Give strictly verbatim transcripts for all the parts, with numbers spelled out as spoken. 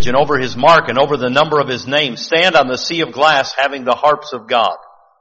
image and over his mark and over the number of his name stand on the sea of glass having the harps of God.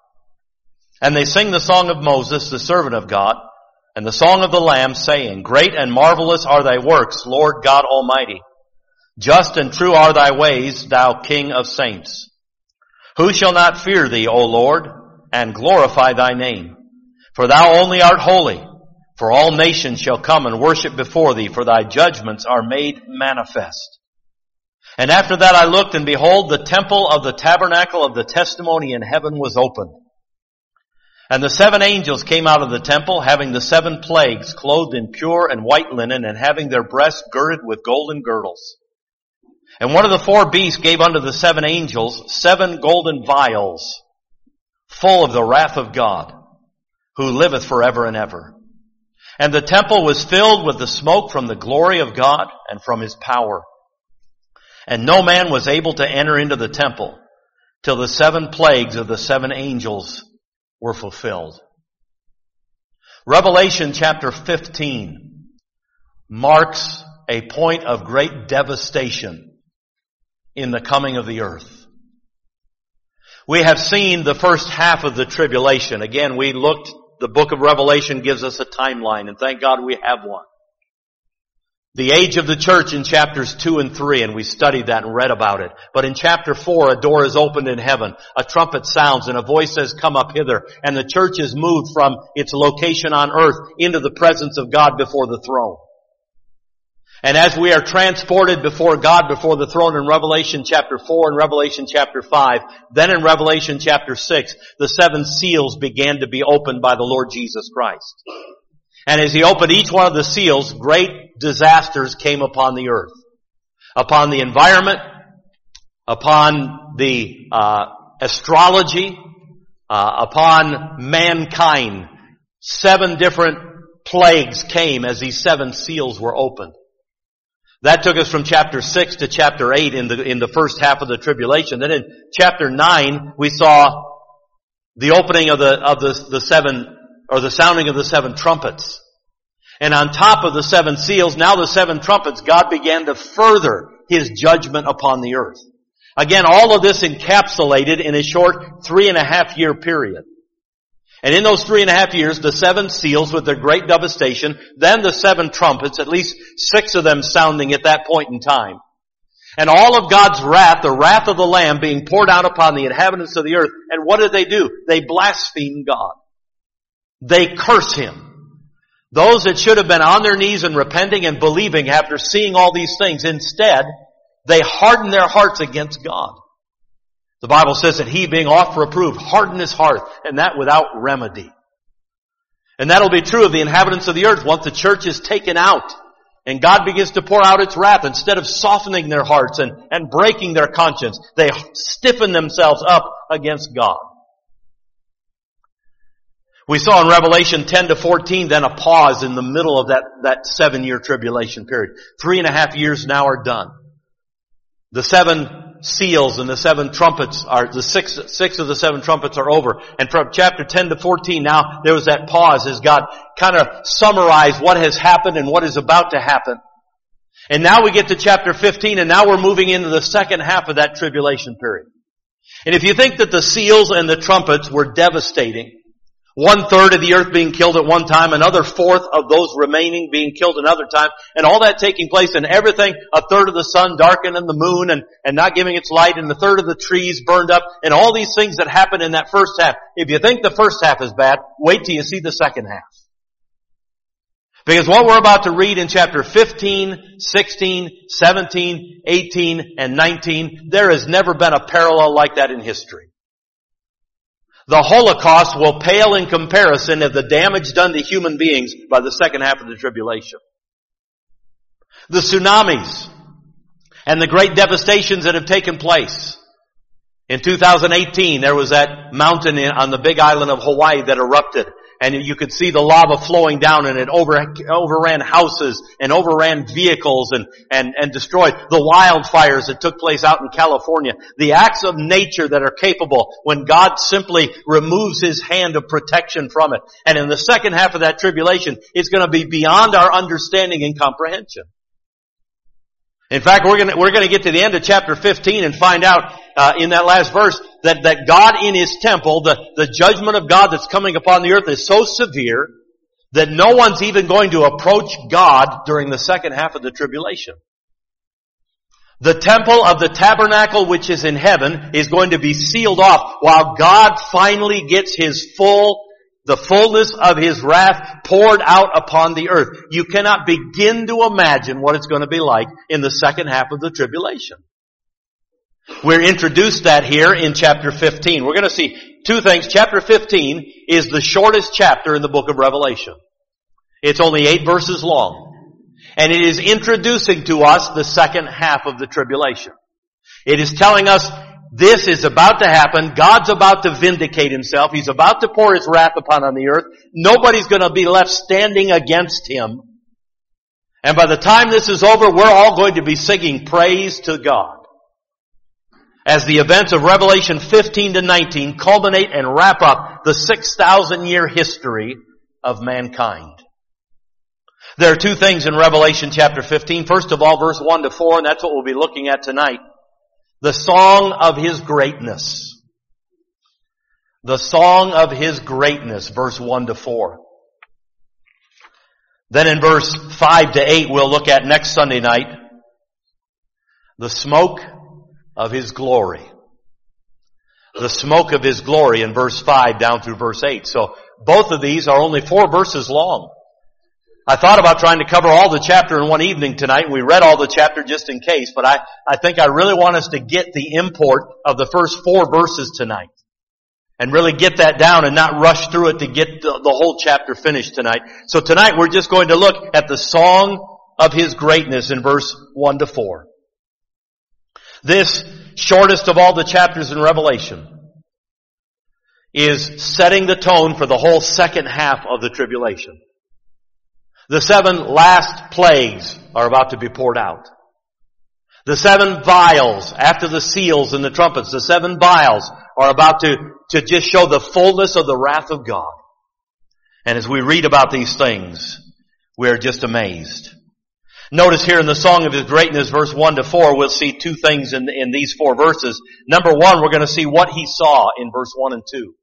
And they sing the song of Moses, the servant of God, and the song of the Lamb, saying, Great and marvelous are thy works, Lord God Almighty. Just and true are thy ways, thou King of saints. Who shall not fear thee, O Lord, and glorify thy name? For thou only art holy. For all nations shall come and worship before thee, for thy judgments are made manifest. And after that I looked, and behold, the temple of the tabernacle of the testimony in heaven was opened. And the seven angels came out of the temple, having the seven plagues, clothed in pure and white linen, and having their breasts girded with golden girdles. And one of the four beasts gave unto the seven angels seven golden vials, full of the wrath of God, who liveth forever and ever. And the temple was filled with the smoke from the glory of God and from his power. And no man was able to enter into the temple till the seven plagues of the seven angels were fulfilled. Revelation chapter fifteen marks a point of great devastation in the coming of the earth. We have seen the first half of the tribulation. Again, we looked, the book of Revelation gives us a timeline, and thank God we have one. The age of the church in chapters two and three, and we studied that and read about it. But in chapter four, a door is opened in heaven, a trumpet sounds, and a voice says, Come up hither. And the church is moved from its location on earth into the presence of God before the throne. And as we are transported before God, before the throne in Revelation chapter four and Revelation chapter five, then in Revelation chapter six, the seven seals began to be opened by the Lord Jesus Christ. And as he opened each one of the seals, great disasters came upon the earth, upon the environment, upon the uh, astrology, uh, upon mankind. Seven different plagues came as these seven seals were opened. That took us from chapter six to chapter eight in the, in the first half of the tribulation. Then in chapter nine, we saw the opening of the, of the, the seven, or the sounding of the seven trumpets. And on top of the seven seals, now the seven trumpets, God began to further his judgment upon the earth. Again, all of this encapsulated in a short three and a half year period. And in those three and a half years, the seven seals with their great devastation, then the seven trumpets, at least six of them sounding at that point in time. And all of God's wrath, the wrath of the Lamb being poured out upon the inhabitants of the earth. And what did they do? They blaspheme God. They curse him. Those that should have been on their knees and repenting and believing after seeing all these things, instead, they harden their hearts against God. The Bible says that he, being oft reproved, hardened his heart, and that without remedy. And that'll be true of the inhabitants of the earth once the church is taken out and God begins to pour out its wrath. Instead of softening their hearts and, and breaking their conscience, they stiffen themselves up against God. We saw in Revelation ten to fourteen then a pause in the middle of that, that seven year tribulation period. Three and a half years now are done. The seven seals and the seven trumpets are, the six, six of the seven trumpets are over. And from chapter ten to fourteen now, there was that pause as God kind of summarized what has happened and what is about to happen. And now we get to chapter fifteen, and now we're moving into the second half of that tribulation period. And if you think that the seals and the trumpets were devastating, one third of the earth being killed at one time, another fourth of those remaining being killed another time, and all that taking place, and everything, a third of the sun darkened and the moon and, and not giving its light, and a third of the trees burned up, and all these things that happened in that first half. If you think the first half is bad, wait till you see the second half. Because what we're about to read in chapter fifteen, sixteen, seventeen, eighteen, and nineteen, there has never been a parallel like that in history. The Holocaust will pale in comparison of the damage done to human beings by the second half of the tribulation. The tsunamis and the great devastations that have taken place. In two thousand eighteen, there was that mountain on the big island of Hawaii that erupted. And you could see the lava flowing down, and it over, overran houses and overran vehicles and, and, and destroyed the wildfires that took place out in California. The acts of nature that are capable when God simply removes his hand of protection from it. And in the second half of that tribulation, it's going to be beyond our understanding and comprehension. In fact, we're going to, we're going to get to the end of chapter fifteen and find out uh, in that last verse that, that God in His temple, the, the judgment of God that's coming upon the earth is so severe that no one's even going to approach God during the second half of the tribulation. The temple of the tabernacle which is in heaven is going to be sealed off while God finally gets His full, the fullness of His wrath poured out upon the earth. You cannot begin to imagine what it's going to be like in the second half of the tribulation. We're introduced that here in chapter fifteen. We're going to see two things. Chapter fifteen is the shortest chapter in the book of Revelation. It's only eight verses long. And it is introducing to us the second half of the tribulation. It is telling us this is about to happen. God's about to vindicate Himself. He's about to pour His wrath upon on the earth. Nobody's going to be left standing against Him. And by the time this is over, we're all going to be singing praise to God. As the events of Revelation fifteen to nineteen culminate and wrap up the six thousand year history of mankind. There are two things in Revelation chapter fifteen. First of all, verse one to four, and that's what we'll be looking at tonight. The song of His greatness. The song of His greatness, verse one to four. Then in verse five to eight, we'll look at next Sunday night. The smoke of His glory. The smoke of His glory in verse five down through verse eight. So both of these are only four verses long. I thought about trying to cover all the chapter in one evening tonight, and we read all the chapter just in case, but I, I think I really want us to get the import of the first four verses tonight. And really get that down and not rush through it to get the, the whole chapter finished tonight. So tonight we're just going to look at the song of His greatness in verse one to four. This shortest of all the chapters in Revelation is setting the tone for the whole second half of the tribulation. The seven last plagues are about to be poured out. The seven vials, after the seals and the trumpets, the seven vials are about to, to just show the fullness of the wrath of God. And as we read about these things, we are just amazed. Notice here in the song of His greatness, verse one to four, we'll see two things in, in these four verses. Number one, we're going to see what He saw in verse one and two.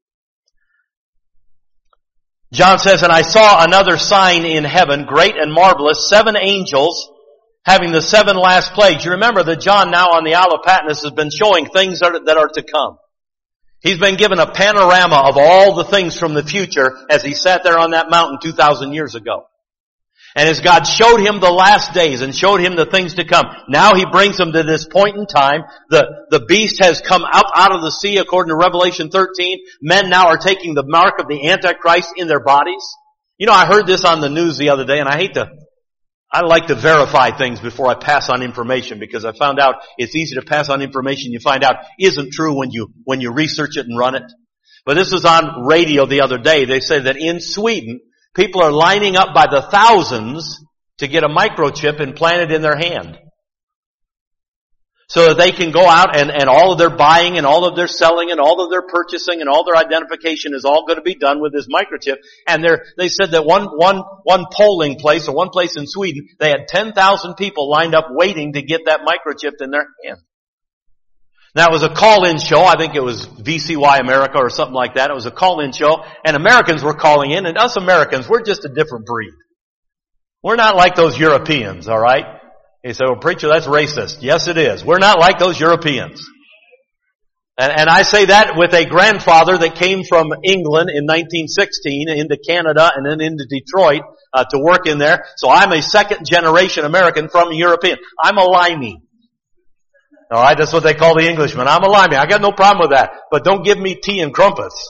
John says, and I saw another sign in heaven, great and marvelous, seven angels having the seven last plagues. You remember that John now on the Isle of Patmos has been showing things that are, that are to come. He's been given a panorama of all the things from the future as he sat there on that mountain two thousand years ago. And as God showed him the last days and showed him the things to come, now He brings him to this point in time. The, the beast has come up out of the sea according to Revelation thirteen. Men now are taking the mark of the Antichrist in their bodies. You know, I heard this on the news the other day, and I hate to, I like to verify things before I pass on information, because I found out it's easy to pass on information you find out isn't true when you, when you research it and run it. But this was on radio the other day. They said that in Sweden, people are lining up by the thousands to get a microchip implanted in their hand. So that they can go out and, and all of their buying and all of their selling and all of their purchasing and all their identification is all going to be done with this microchip. And they're, they said that one, one, one polling place or one place in Sweden, they had ten thousand people lined up waiting to get that microchip in their hand. Now it was a call-in show. I think it was V C Y America or something like that. It was a call-in show, and Americans were calling in, and us Americans, we're just a different breed. We're not like those Europeans, all right? You say, well, preacher, that's racist. Yes, it is. We're not like those Europeans. And, and I say that with a grandfather that came from England in nineteen sixteen into Canada and then into Detroit uh, to work in there. So I'm a second-generation American from a European. I'm a limey. All right, that's what they call the Englishman. I'm a limey. I got no problem with that. But don't give me tea and crumpets.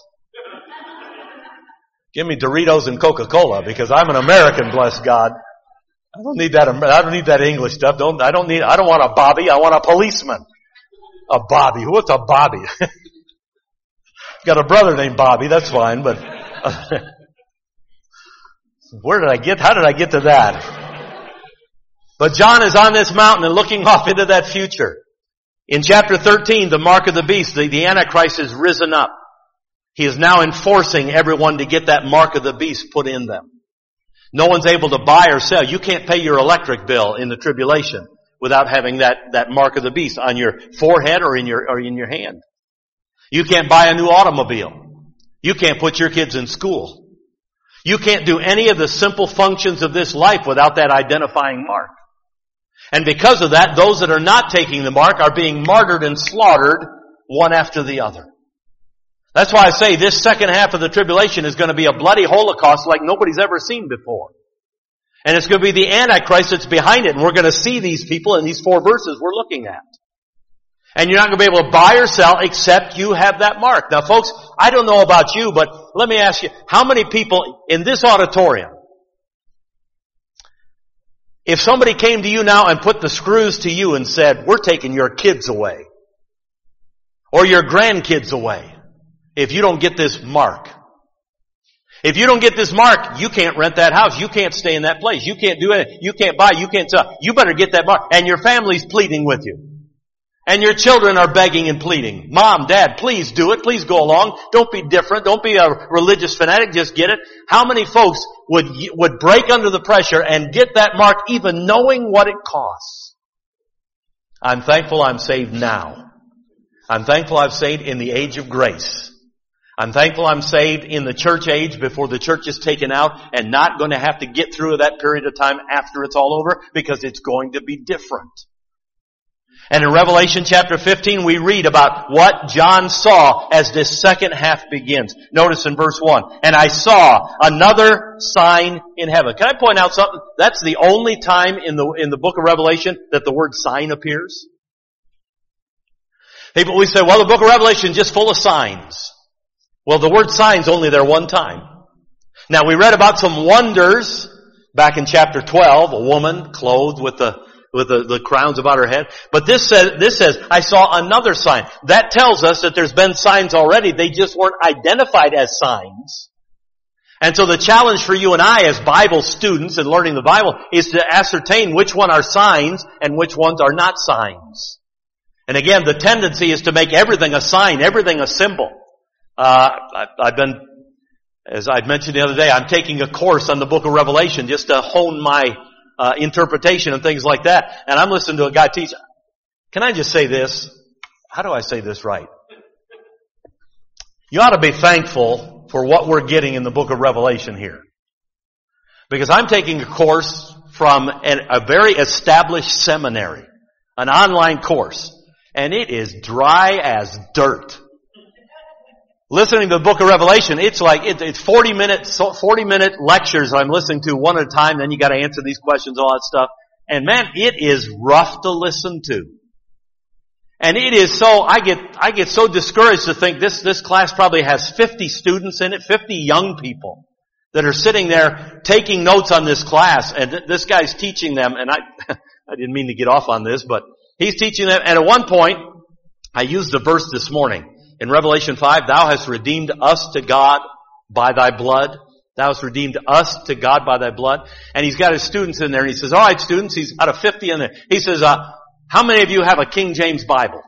Give me Doritos and Coca-Cola, because I'm an American, bless God. I don't need that. I don't need that English stuff. Don't. I don't need. I don't want a Bobby. I want a policeman. A Bobby. What's a Bobby? Got a brother named Bobby. That's fine. But uh, where did I get? How did I get to that? But John is on this mountain and looking off into that future. In chapter thirteen, the mark of the beast, the, the Antichrist has risen up. He is now enforcing everyone to get that mark of the beast put in them. No one's able to buy or sell. You can't pay your electric bill in the tribulation without having that, that mark of the beast on your forehead or in your, or in your hand. You can't buy a new automobile. You can't put your kids in school. You can't do any of the simple functions of this life without that identifying mark. And because of that, those that are not taking the mark are being martyred and slaughtered one after the other. That's why I say this second half of the tribulation is going to be a bloody holocaust like nobody's ever seen before. And it's going to be the Antichrist that's behind it. And we're going to see these people in these four verses we're looking at. And you're not going to be able to buy or sell except you have that mark. Now folks, I don't know about you, but let me ask you, how many people in this auditorium, if somebody came to you now and put the screws to you and said, we're taking your kids away, or your grandkids away, if you don't get this mark. If you don't get this mark, you can't rent that house. You can't stay in that place. You can't do anything. You can't buy. You can't sell. You better get that mark. And your family's pleading with you. And your children are begging and pleading. Mom, Dad, please do it. Please go along. Don't be different. Don't be a religious fanatic. Just get it. How many folks would, would break under the pressure and get that mark even knowing what it costs? I'm thankful I'm saved now. I'm thankful I'm saved in the age of grace. I'm thankful I'm saved in the church age before the church is taken out and not going to have to get through that period of time after it's all over, because it's going to be different. And in Revelation chapter fifteen, we read about what John saw as this second half begins. Notice in verse one, and I saw another sign in heaven. Can I point out something? That's the only time in the, in the book of Revelation that the word sign appears. People, we say, well, the book of Revelation is just full of signs. Well, the word sign's only there one time. Now, we read about some wonders back in chapter twelve, a woman clothed with the with the, the crowns about her head. But this says, this says, I saw another sign. That tells us that there's been signs already. They just weren't identified as signs. And so the challenge for you and I as Bible students and learning the Bible is to ascertain which one are signs and which ones are not signs. And again, the tendency is to make everything a sign, everything a symbol. Uh, I, I've been, as I'd mentioned the other day, I'm taking a course on the book of Revelation just to hone my uh, interpretation and things like that. And I'm listening to a guy teach. Can I just say this? How do I say this right? You ought to be thankful for what we're getting in the book of Revelation here. Because I'm taking a course from an, a very established seminary, an online course, and it is dry as dirt. Listening to the book of Revelation, it's like, it, it's forty minutes, forty minute lectures I'm listening to one at a time, then you gotta answer these questions, all that stuff. And man, it is rough to listen to. And it is so, I get, I get so discouraged to think this, this class probably has fifty students in it, fifty young people that are sitting there taking notes on this class, and th- this guy's teaching them, and I, I didn't mean to get off on this, but he's teaching them, and at one point, I used a verse this morning. In Revelation five, thou hast redeemed us to God by thy blood. Thou hast redeemed us to God by thy blood. And he's got his students in there, and he says, all right, students, he's out of fifty in there. He says, uh, how many of you have a King James Bible?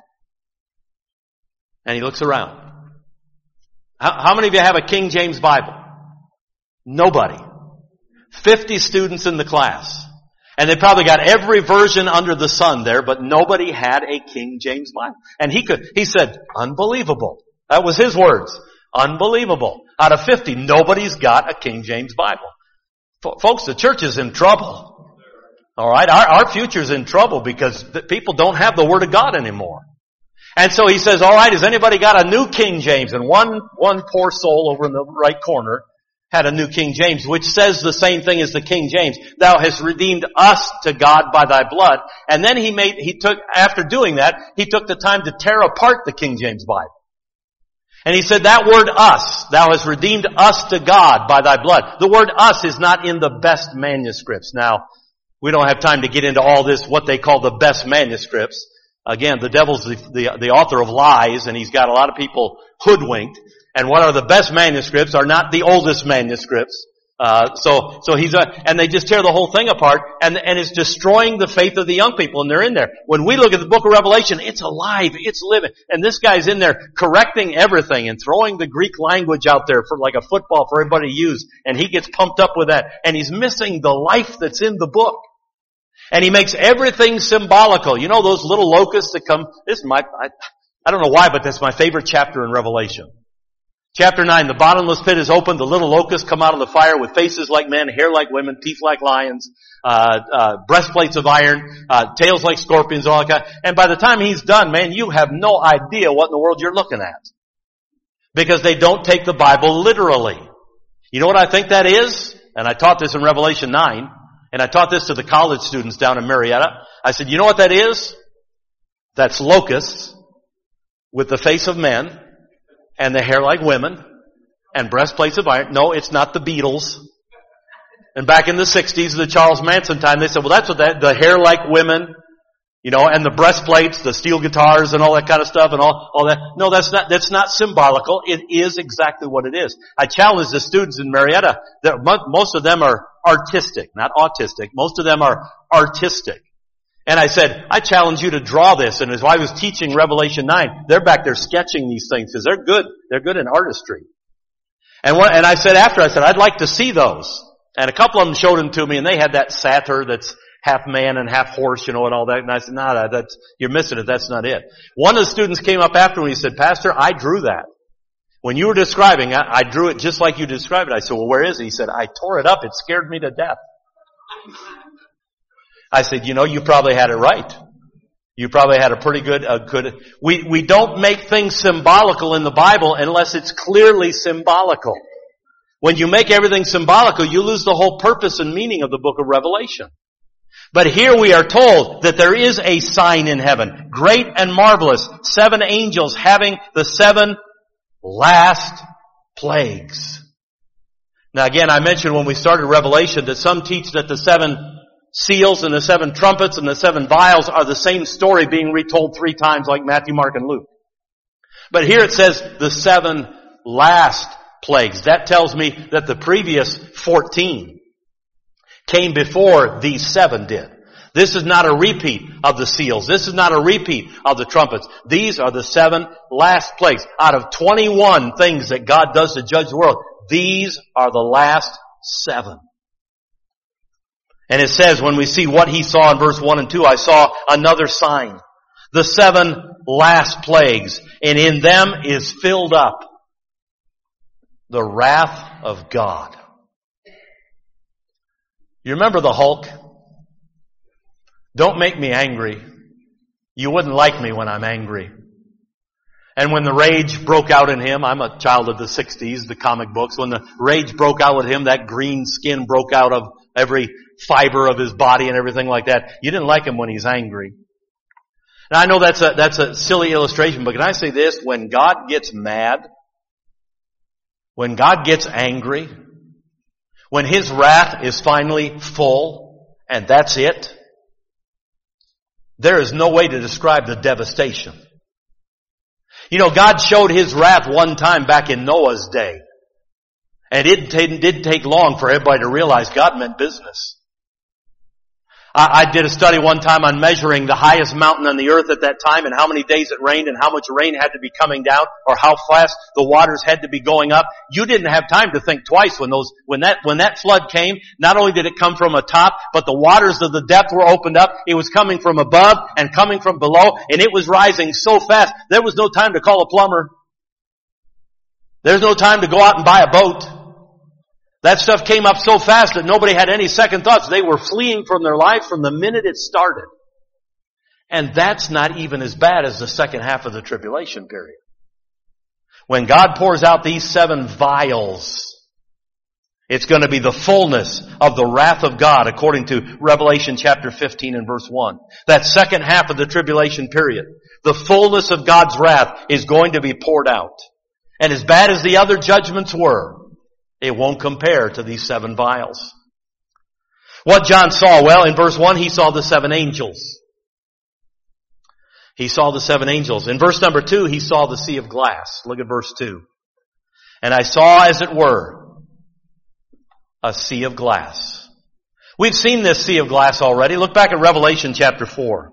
And he looks around. How, how many of you have a King James Bible? Nobody. Fifty students in the class. And they probably got every version under the sun there, but nobody had a King James Bible. And he could, he said, unbelievable. That was his words. Unbelievable. Out of fifty, nobody's got a King James Bible. F- folks, the church is in trouble. Alright? Our, our future's in trouble because the people don't have the Word of God anymore. And so he says, alright, has anybody got a new King James? And one, one poor soul over in the right corner had a new King James, which says the same thing as the King James. Thou hast redeemed us to God by thy blood. And then he made, he took, after doing that, he took the time to tear apart the King James Bible. And he said that word us, thou hast redeemed us to God by thy blood. The word us is not in the best manuscripts. Now, we don't have time to get into all this, what they call the best manuscripts. Again, the devil's the, the, the author of lies, and he's got a lot of people hoodwinked. And what are the best manuscripts are not the oldest manuscripts. Uh, so, so he's a, and they just tear the whole thing apart, and, and it's destroying the faith of the young people, and they're in there. When we look at the book of Revelation, it's alive, it's living, and this guy's in there correcting everything and throwing the Greek language out there for like a football for everybody to use, and he gets pumped up with that, and he's missing the life that's in the book. And he makes everything symbolical. You know those little locusts that come, this is my, I, I don't know why, but that's my favorite chapter in Revelation. Chapter nine, the bottomless pit is opened, the little locusts come out of the fire with faces like men, hair like women, teeth like lions, uh, uh, breastplates of iron, uh, tails like scorpions, all that kind. And by the time he's done, man, you have no idea what in the world you're looking at. Because they don't take the Bible literally. You know what I think that is? And I taught this in Revelation nine, and I taught this to the college students down in Marietta. I said, you know what that is? That's locusts with the face of men and the hair like women and breastplates of iron. No, it's not the Beatles. And back in the sixties, the Charles Manson time, they said, well, that's what that, the hair like women, you know, and the breastplates, the steel guitars and all that kind of stuff and all, all that. No, that's not, that's not symbolical. It is exactly what it is. I challenge the students in Marietta that most of them are artistic, not autistic. Most of them are artistic. And I said, I challenge you to draw this. And as I was teaching Revelation nine, they're back there sketching these things because they're good. They're good in artistry. And what, and I said after, I said, I'd like to see those. And a couple of them showed them to me, and they had that satyr that's half man and half horse, you know, and all that. And I said, nah, that's, you're missing it. That's not it. One of the students came up after me and he said, Pastor, I drew that. When you were describing, I, I drew it just like you described it. I said, well, where is it? He said, I tore it up. It scared me to death. I said, you know, you probably had it right. You probably had a pretty good, a good, we, we don't make things symbolical in the Bible unless it's clearly symbolical. When you make everything symbolical, you lose the whole purpose and meaning of the book of Revelation. But here we are told that there is a sign in heaven, great and marvelous, seven angels having the seven last plagues. Now again, I mentioned when we started Revelation that some teach that the seven seals and the seven trumpets and the seven vials are the same story being retold three times like Matthew, Mark, and Luke. But here it says the seven last plagues. That tells me that the previous fourteen came before these seven did. This is not a repeat of the seals. This is not a repeat of the trumpets. These are the seven last plagues. Out of twenty-one things that God does to judge the world, these are the last seven. And it says when we see what he saw in verse one and two, I saw another sign. The seven last plagues, and in them is filled up the wrath of God. You remember the Hulk? Don't make me angry. You wouldn't like me when I'm angry. And when the rage broke out in him, I'm a child of the sixties, the comic books, when the rage broke out with him, that green skin broke out of every fiber of his body and everything like that. You didn't like him when he's angry. Now I know that's a, that's a silly illustration, but can I say this? When God gets mad, when God gets angry, when his wrath is finally full, and that's it, there is no way to describe the devastation. You know, God showed his wrath one time back in Noah's day. And it didn't take long for everybody to realize God meant business. I did a study one time on measuring the highest mountain on the earth at that time and how many days it rained and how much rain had to be coming down or how fast the waters had to be going up. You didn't have time to think twice when those, when that, when that flood came. Not only did it come from a top, but the waters of the depth were opened up. It was coming from above and coming from below, and it was rising so fast. There was no time to call a plumber. There's no time to go out and buy a boat. That stuff came up so fast that nobody had any second thoughts. They were fleeing from their lives from the minute it started. And that's not even as bad as the second half of the tribulation period. When God pours out these seven vials, it's going to be the fullness of the wrath of God according to Revelation chapter fifteen and verse one. That second half of the tribulation period, the fullness of God's wrath is going to be poured out. And as bad as the other judgments were, it won't compare to these seven vials. What John saw, well, in verse one, he saw the seven angels. He saw the seven angels. In verse number two, he saw the sea of glass. Look at verse two. And I saw, as it were, a sea of glass. We've seen this sea of glass already. Look back at Revelation chapter four.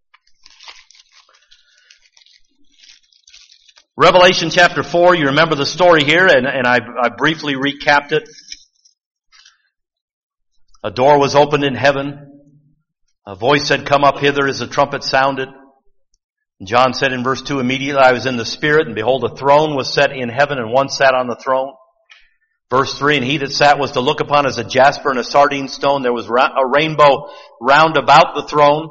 Revelation chapter four, you remember the story here, and, and I, I briefly recapped it. A door was opened in heaven, A voice said, "Come up hither," as the trumpet sounded. And John said in verse two, "Immediately I was in the Spirit, and behold, a throne was set in heaven, and one sat on the throne." Verse three, "And he that sat was to look upon as a jasper and a sardine stone. There was a rainbow round about the throne,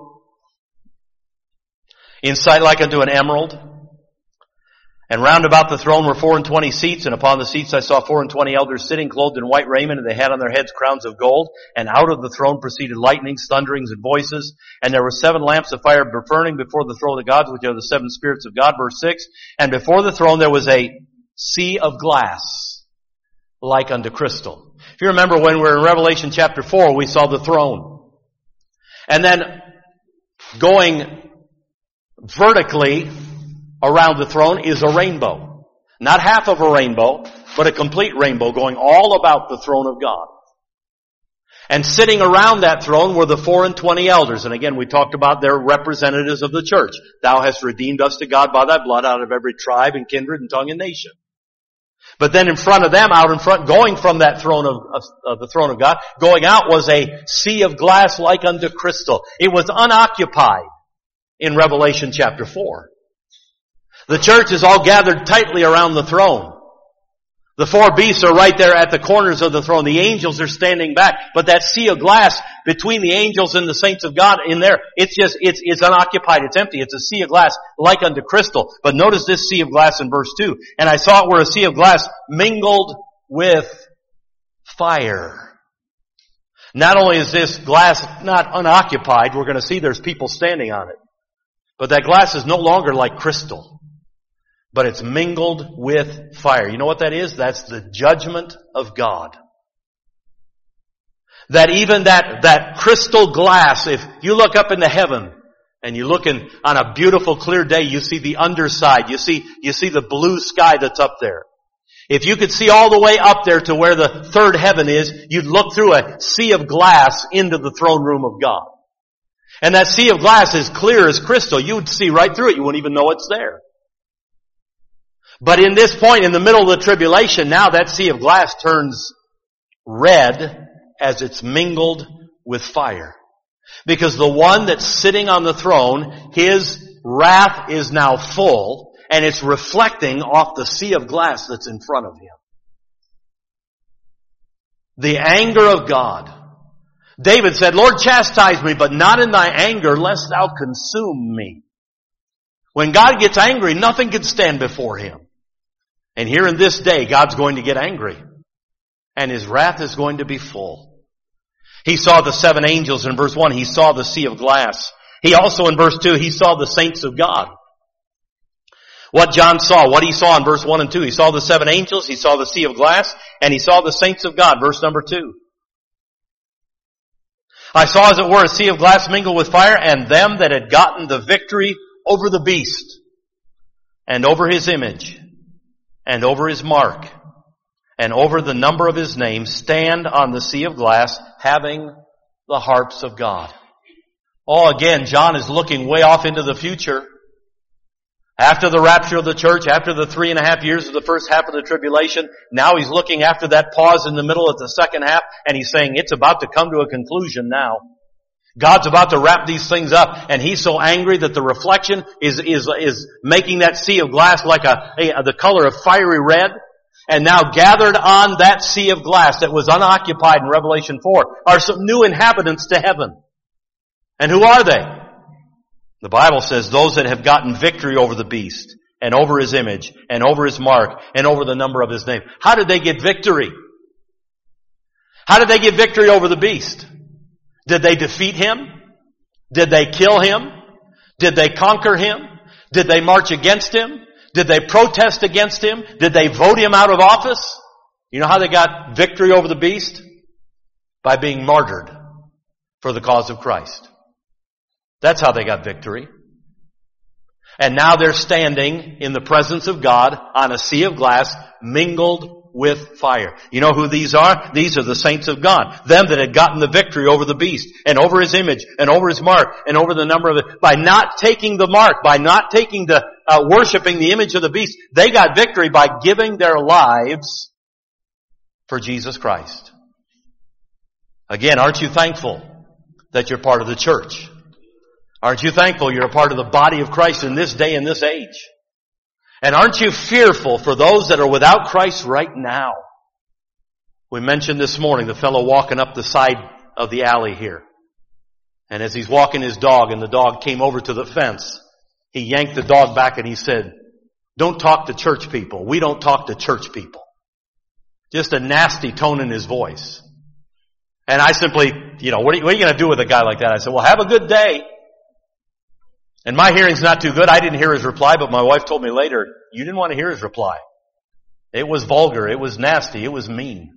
in sight like unto an emerald. And round about the throne were four and twenty seats, and upon the seats I saw four and twenty elders sitting, clothed in white raiment, and they had on their heads crowns of gold. And out of the throne proceeded lightnings, thunderings, and voices. And there were seven lamps of fire burning before the throne of God, which are the seven spirits of God." Verse six, "And before the throne there was a sea of glass, like unto crystal." If you remember when we were in Revelation chapter four, we saw the throne. And then going vertically around the throne is a rainbow. Not half of a rainbow, but a complete rainbow going all about the throne of God. And sitting around that throne were the four and twenty elders. And again, we talked about their representatives of the church. "Thou hast redeemed us to God by thy blood out of every tribe and kindred and tongue and nation." But then in front of them, out in front, going from that throne of, of, of the throne of God, going out was a sea of glass like unto crystal. It was unoccupied in Revelation chapter four. The church is all gathered tightly around the throne. The four beasts are right there at the corners of the throne. The angels are standing back. But that sea of glass between the angels and the saints of God in there, it's just, it's, it's unoccupied. It's empty. It's a sea of glass like unto crystal. But notice this sea of glass in verse two. "And I saw it were a sea of glass mingled with fire." Not only is this glass not unoccupied, we're going to see there's people standing on it. But that glass is no longer like crystal. But it's mingled with fire. You know what that is? That's the judgment of God. That even that, that crystal glass, if you look up into heaven and you look in, on a beautiful clear day, you see the underside. You see, you see the blue sky that's up there. If you could see all the way up there to where the third heaven is, you'd look through a sea of glass into the throne room of God. And that sea of glass is clear as crystal. You would see right through it. You wouldn't even know it's there. But in this point, in the middle of the tribulation, now that sea of glass turns red as it's mingled with fire. Because the one that's sitting on the throne, his wrath is now full, and it's reflecting off the sea of glass that's in front of him. The anger of God. David said, "Lord, chastise me, but not in thy anger, lest thou consume me." When God gets angry, nothing can stand before him. And here in this day, God's going to get angry. And his wrath is going to be full. He saw the seven angels in verse one. He saw the sea of glass. He also in verse two, he saw the saints of God. What John saw, what he saw in verse one and two. He saw the seven angels, he saw the sea of glass, and he saw the saints of God. Verse number two. "I saw as it were a sea of glass mingled with fire, and them that had gotten the victory over the beast, and over his image, and over his mark, and over the number of his name, stand on the sea of glass, having the harps of God." Oh, again, John is looking way off into the future. After the rapture of the church, after the three and a half years of the first half of the tribulation, now he's looking after that pause in the middle of the second half, and he's saying it's about to come to a conclusion now. God's about to wrap these things up, and he's so angry that the reflection is is is making that sea of glass like a, a the color of fiery red. And now gathered on that sea of glass that was unoccupied in Revelation four are some new inhabitants to heaven. And who are they? The Bible says those that have gotten victory over the beast, and over his image, and over his mark, and over the number of his name. How did they get victory? How did they get victory over the beast? Did they defeat him? Did they kill him? Did they conquer him? Did they march against him? Did they protest against him? Did they vote him out of office? You know how they got victory over the beast? By being martyred for the cause of Christ. That's how they got victory. And now they're standing in the presence of God on a sea of glass mingled with fire. You know who these are? These are the saints of God. Them that had gotten the victory over the beast and over his image and over his mark and over the number of it. By not taking the mark, by not taking the, uh, worshiping the image of the beast, they got victory by giving their lives for Jesus Christ. Again, aren't you thankful that you're part of the church? Aren't you thankful you're a part of the body of Christ in this day and this age? And aren't you fearful for those that are without Christ right now? We mentioned this morning the fellow walking up the side of the alley here. And as he's walking his dog and the dog came over to the fence, he yanked the dog back and he said, "Don't talk to church people. We don't talk to church people." Just a nasty tone in his voice. And I simply, you know, what are you, what are you going to do with a guy like that? I said, "Well, have a good day." And my hearing's not too good. I didn't hear his reply, but my wife told me later, you didn't want to hear his reply. It was vulgar. It was nasty. It was mean.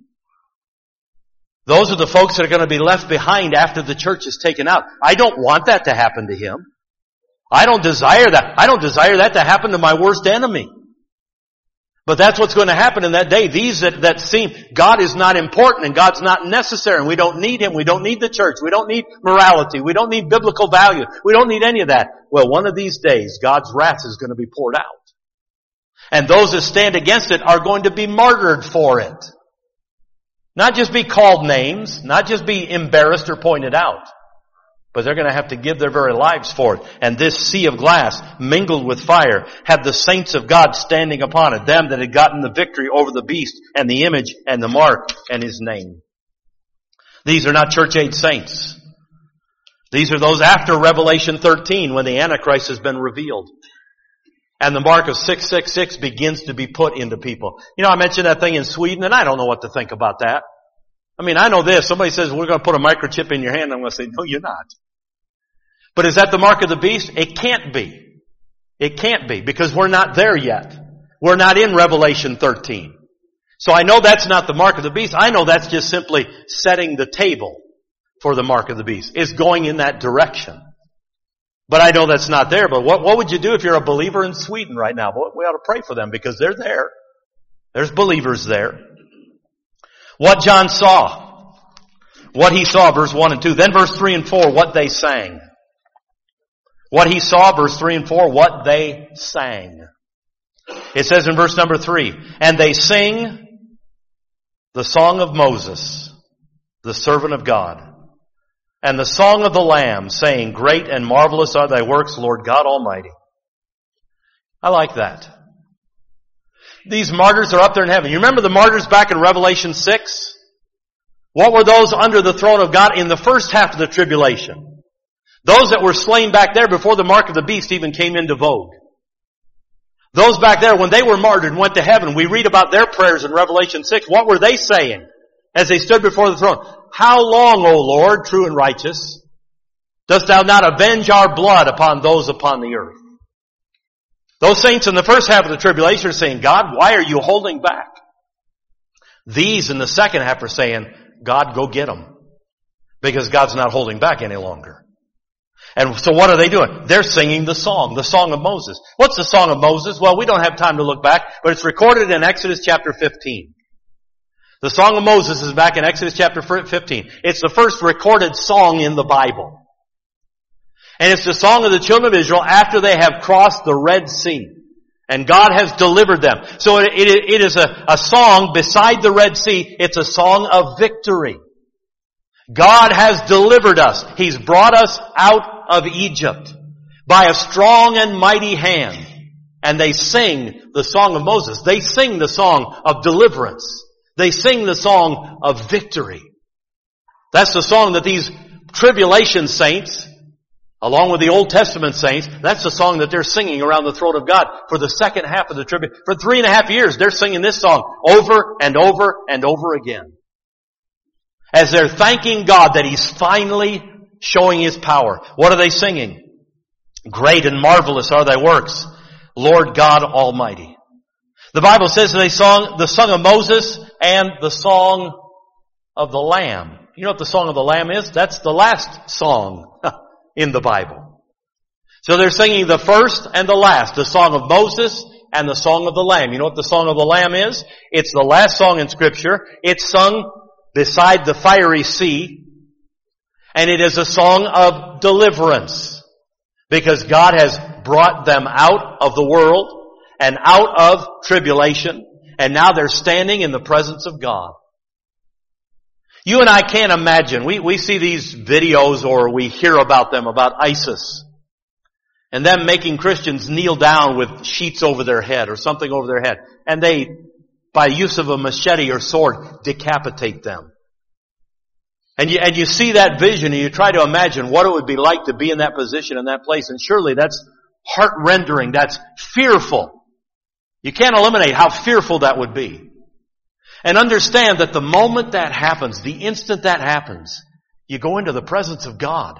Those are the folks that are going to be left behind after the church is taken out. I don't want that to happen to him. I don't desire that. I don't desire that to happen to my worst enemy. But that's what's going to happen in that day. These that, that seem God is not important and God's not necessary and we don't need Him. We don't need the church. We don't need morality. We don't need biblical value. We don't need any of that. Well, one of these days, God's wrath is going to be poured out. And those that stand against it are going to be martyred for it. Not just be called names, not just be embarrassed or pointed out, but they're going to have to give their very lives for it. And this sea of glass, mingled with fire, had the saints of God standing upon it, them that had gotten the victory over the beast and the image and the mark and His name. These are not church-age saints. These are those after Revelation thirteen when the Antichrist has been revealed. And the mark of six six six begins to be put into people. You know, I mentioned that thing in Sweden, and I don't know what to think about that. I mean, I know this. Somebody says, we're going to put a microchip in your hand. I'm going to say, no, you're not. But is that the mark of the beast? It can't be. It can't be, because we're not there yet. We're not in Revelation thirteen. So I know that's not the mark of the beast. I know that's just simply setting the table for the mark of the beast. It's going in that direction. But I know that's not there. But what, what would you do if you're a believer in Sweden right now? Well, we ought to pray for them because they're there. There's believers there. What John saw. What he saw, verse one and two. Then verse three and four, what they sang. What he saw, verse three and four, what they sang. It says in verse number three, and they sing the song of Moses, the servant of God. And the song of the Lamb, saying, great and marvelous are thy works, Lord God Almighty. I like that. These martyrs are up there in heaven. You remember the martyrs back in Revelation six? What were those under the throne of God in the first half of the tribulation? Those that were slain back there before the mark of the beast even came into vogue. Those back there, when they were martyred and went to heaven, we read about their prayers in Revelation six. What were they saying as they stood before the throne? How long, O Lord, true and righteous, dost thou not avenge our blood upon those upon the earth? Those saints in the first half of the tribulation are saying, God, why are you holding back? These in the second half are saying, God, go get them. Because God's not holding back any longer. And so what are they doing? They're singing the song, the song of Moses. What's the song of Moses? Well, we don't have time to look back, but it's recorded in Exodus chapter fifteen. The Song of Moses is back in Exodus chapter fifteen. It's the first recorded song in the Bible. And it's the song of the children of Israel after they have crossed the Red Sea. And God has delivered them. So it, it, it is a, a song beside the Red Sea. It's a song of victory. God has delivered us. He's brought us out of Egypt by a strong and mighty hand. And they sing the song of Moses. They sing the song of deliverance. They sing the song of victory. That's the song that these tribulation saints, along with the Old Testament saints, that's the song that they're singing around the throne of God for the second half of the tribulation. For three and a half years, they're singing this song over and over and over again. As they're thanking God that He's finally showing His power. What are they singing? Great and marvelous are thy works, Lord God Almighty. The Bible says they sung the song of Moses and the song of the Lamb. You know what the song of the Lamb is? That's the last song in the Bible. So they're singing the first and the last, the song of Moses and the song of the Lamb. You know what the song of the Lamb is? It's the last song in Scripture. It's sung beside the fiery sea. And it is a song of deliverance. Because God has brought them out of the world and out of tribulation. And now they're standing in the presence of God. You and I can't imagine. We, we see these videos or we hear about them, about ISIS. And them making Christians kneel down with sheets over their head or something over their head. And they, by use of a machete or sword, decapitate them. And you, and you see that vision and you try to imagine what it would be like to be in that position, in that place. And surely that's heart-rendering. That's fearful. You can't eliminate how fearful that would be. And understand that the moment that happens, the instant that happens, you go into the presence of God.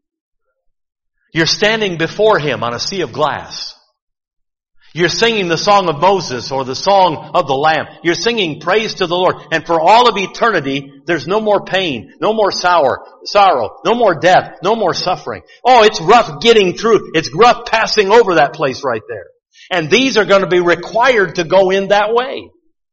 You're standing before Him on a sea of glass. You're singing the song of Moses or the song of the Lamb. You're singing praise to the Lord. And for all of eternity, there's no more pain, no more sour, sorrow, no more death, no more suffering. Oh, it's rough getting through. It's rough passing over that place right there. And these are going to be required to go in that way.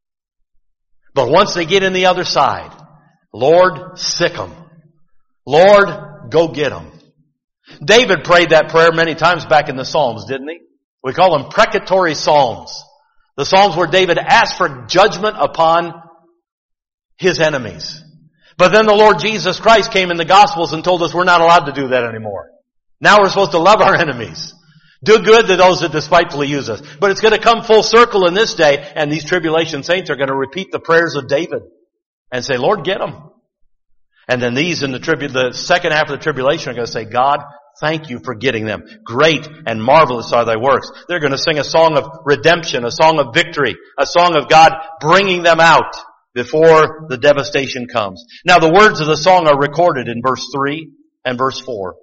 But once they get in the other side, Lord, sick 'em. Lord, go get 'em. David prayed that prayer many times back in the Psalms, didn't he? We call them precatory psalms. The psalms where David asked for judgment upon his enemies. But then the Lord Jesus Christ came in the Gospels and told us we're not allowed to do that anymore. Now we're supposed to love our enemies. Do good to those that despitefully use us. But it's going to come full circle in this day, and these tribulation saints are going to repeat the prayers of David and say, Lord, get them. And then these in the tribu- the second half of the tribulation are going to say, God, thank you for getting them. Great and marvelous are thy works. They're going to sing a song of redemption, a song of victory, a song of God bringing them out before the devastation comes. Now the words of the song are recorded in verse three and verse four.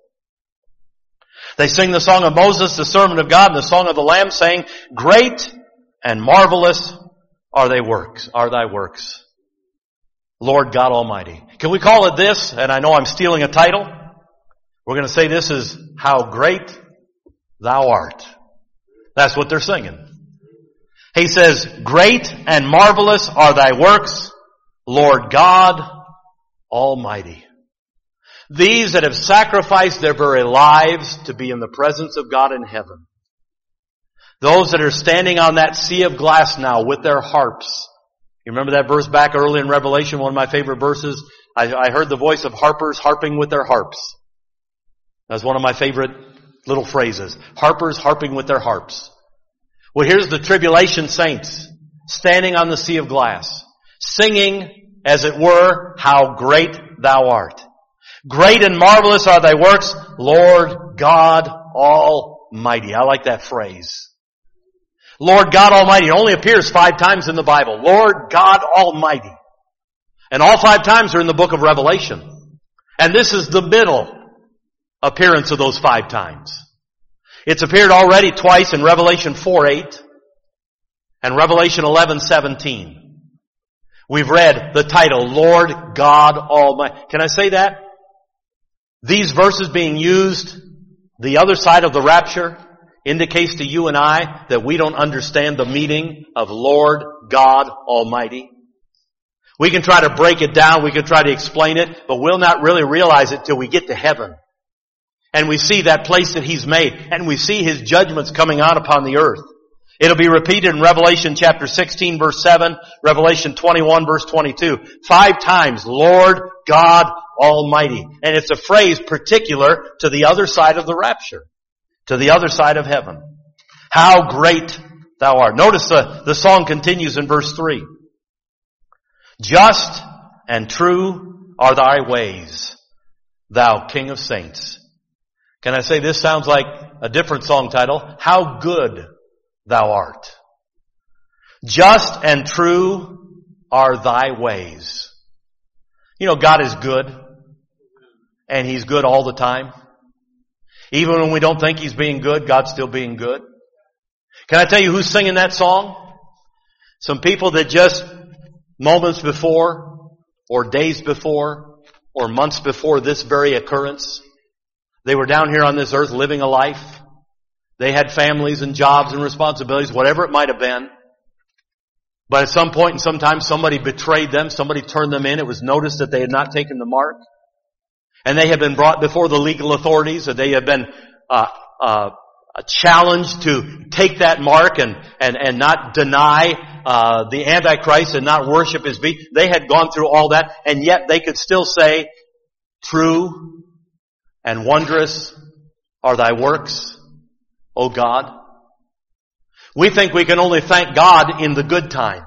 They sing the song of Moses, the servant of God, and the song of the Lamb, saying, great and marvelous are thy works, are thy works, Lord God Almighty. Can we call it this? And I know I'm stealing a title. We're going to say this is how great thou art. That's what they're singing. He says, great and marvelous are thy works, Lord God Almighty. These that have sacrificed their very lives to be in the presence of God in heaven. Those that are standing on that sea of glass now with their harps. You remember that verse back early in Revelation, one of my favorite verses? I, I heard the voice of harpers harping with their harps. That's one of my favorite little phrases. Harpers harping with their harps. Well, here's the tribulation saints standing on the sea of glass, singing, as it were, how great thou art. Great and marvelous are thy works, Lord God Almighty. I like that phrase. Lord God Almighty. It only appears five times in the Bible. Lord God Almighty. And all five times are in the book of Revelation. And this is the middle appearance of those five times. It's appeared already twice in Revelation four eight and Revelation eleven seventeen. We've read the title, Lord God Almighty. Can I say that? These verses being used, the other side of the rapture, indicates to you and I that we don't understand the meaning of Lord God Almighty. We can try to break it down, we can try to explain it, but we'll not really realize it till we get to heaven. And we see that place that He's made, and we see His judgments coming out upon the earth. It'll be repeated in Revelation chapter sixteen verse seven, Revelation twenty-one verse twenty-two. Five times, Lord God Almighty. And it's a phrase particular to the other side of the rapture, to the other side of heaven. How great thou art. Notice the, the song continues in verse three. Just and true are thy ways, thou King of saints. Can I say this sounds like a different song title? How good thou art. Just and true are thy ways. You know, God is good. And He's good all the time. Even when we don't think He's being good, God's still being good. Can I tell you who's singing that song? Some people that just moments before, or days before, or months before this very occurrence, they were down here on this earth living a life. They had families and jobs and responsibilities, whatever it might have been. But at some point and sometimes somebody betrayed them, somebody turned them in. It was noticed that they had not taken the mark. And they have been brought before the legal authorities, or they have been uh, uh, challenged to take that mark and and and not deny uh, the Antichrist and not worship his beast. They had gone through all that, and yet they could still say, true and wondrous are thy works, O God. We think we can only thank God in the good times.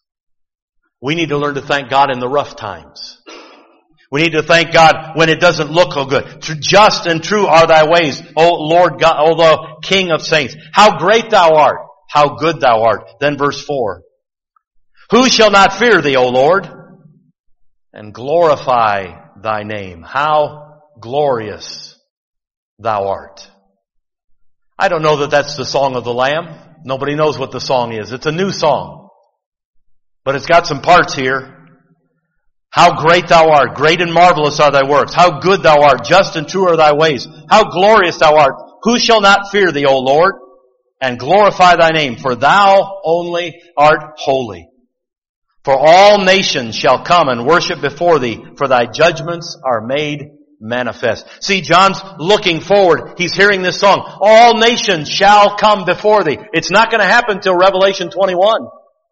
We need to learn to thank God in the rough times. We need to thank God when it doesn't look so good. Just and true are thy ways, O Lord God, O thou King of saints. How great thou art, how good thou art. Then verse four. Who shall not fear thee, O Lord, and glorify thy name? How glorious thou art. I don't know that that's the song of the Lamb. Nobody knows what the song is. It's a new song. But it's got some parts here. How great thou art. Great and marvelous are thy works. How good thou art. Just and true are thy ways. How glorious thou art. Who shall not fear thee, O Lord, and glorify thy name? For thou only art holy. For all nations shall come and worship before thee, for thy judgments are made manifest. See, John's looking forward. He's hearing this song. All nations shall come before thee. It's not going to happen till Revelation twenty-one.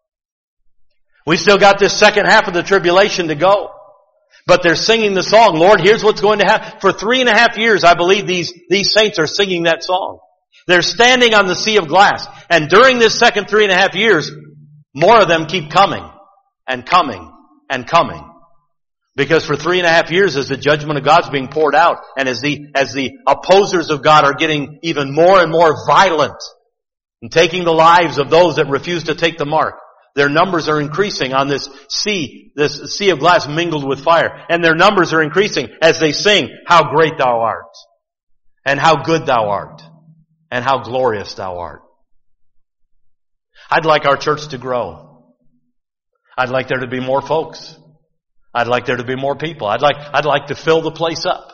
We still got this second half of the tribulation to go. But they're singing the song. Lord, here's what's going to happen. For three and a half years, I believe these, these saints are singing that song. They're standing on the sea of glass. And during this second three and a half years, more of them keep coming and coming and coming. Because for three and a half years, as the judgment of God's being poured out, and as the, as the opposers of God are getting even more and more violent and taking the lives of those that refuse to take the mark, their numbers are increasing on this sea, this sea of glass mingled with fire. And their numbers are increasing as they sing, how great thou art, and how good thou art, and how glorious thou art. I'd like our church to grow. I'd like there to be more folks. I'd like there to be more people. I'd like, I'd like to fill the place up.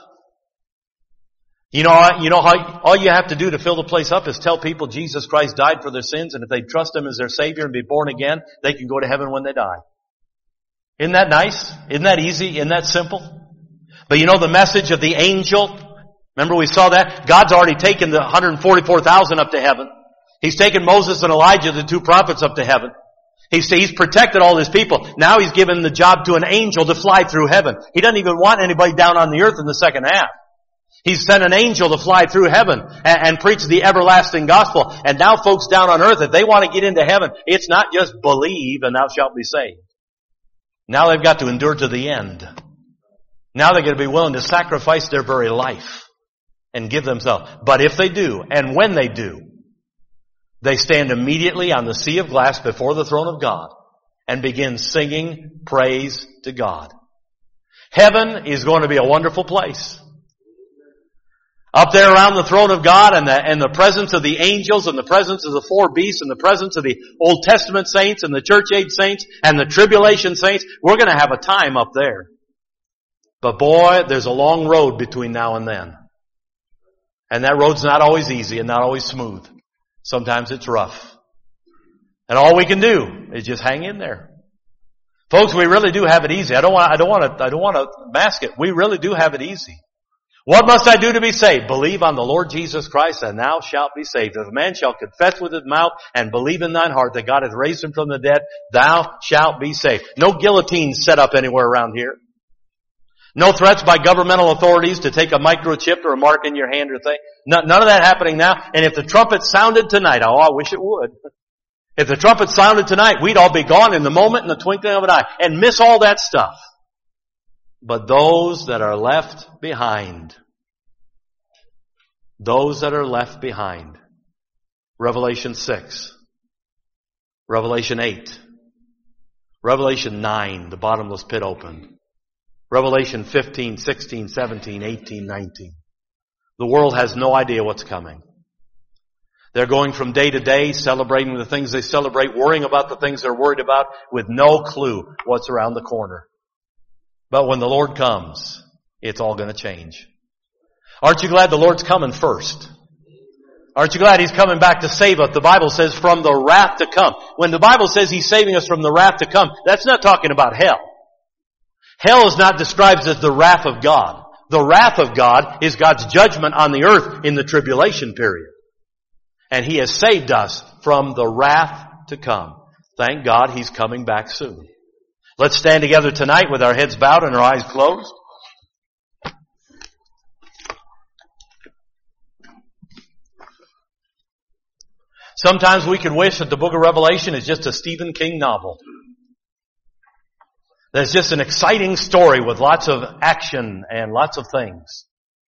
You know, you know how, all you have to do to fill the place up is tell people Jesus Christ died for their sins, and if they trust Him as their Savior and be born again, they can go to heaven when they die. Isn't that nice? Isn't that easy? Isn't that simple? But you know the message of the angel? Remember we saw that? God's already taken the one hundred forty-four thousand up to heaven. He's taken Moses and Elijah, the two prophets, up to heaven. He's, he's protected all His people. Now He's given the job to an angel to fly through heaven. He doesn't even want anybody down on the earth in the second half. He's sent an angel to fly through heaven and, and preach the everlasting gospel. And now folks down on earth, if they want to get into heaven, it's not just believe and thou shalt be saved. Now they've got to endure to the end. Now they're going to be willing to sacrifice their very life and give themselves. But if they do, and when they do, they stand immediately on the sea of glass before the throne of God and begin singing praise to God. Heaven is going to be a wonderful place. Up there around the throne of God and the, and the presence of the angels and the presence of the four beasts and the presence of the Old Testament saints and the church age saints and the tribulation saints, we're going to have a time up there. But boy, there's a long road between now and then. And that road's not always easy and not always smooth. Sometimes it's rough. And all we can do is just hang in there. Folks, we really do have it easy. I don't want, I don't want to, I don't want to mask it. We really do have it easy. What must I do to be saved? Believe on the Lord Jesus Christ and thou shalt be saved. If a man shall confess with his mouth and believe in thine heart that God hath raised him from the dead, thou shalt be saved. No guillotines set up anywhere around here. No threats by governmental authorities to take a microchip or a mark in your hand or thing. None of that happening now. And if the trumpet sounded tonight, oh, I wish it would. If the trumpet sounded tonight, we'd all be gone in the moment, in the twinkling of an eye, and miss all that stuff. But those that are left behind, those that are left behind, Revelation six, Revelation eight, Revelation nine, the bottomless pit opened, Revelation fifteen, sixteen, seventeen, eighteen, nineteen. The world has no idea what's coming. They're going from day to day, celebrating the things they celebrate, worrying about the things they're worried about, with no clue what's around the corner. But when the Lord comes, it's all going to change. Aren't you glad the Lord's coming first? Aren't you glad He's coming back to save us? The Bible says from the wrath to come. When the Bible says He's saving us from the wrath to come, that's not talking about hell. Hell is not described as the wrath of God. The wrath of God is God's judgment on the earth in the tribulation period. And He has saved us from the wrath to come. Thank God He's coming back soon. Let's stand together tonight with our heads bowed and our eyes closed. Sometimes we can wish that the book of Revelation is just a Stephen King novel. There's just an exciting story with lots of action and lots of things.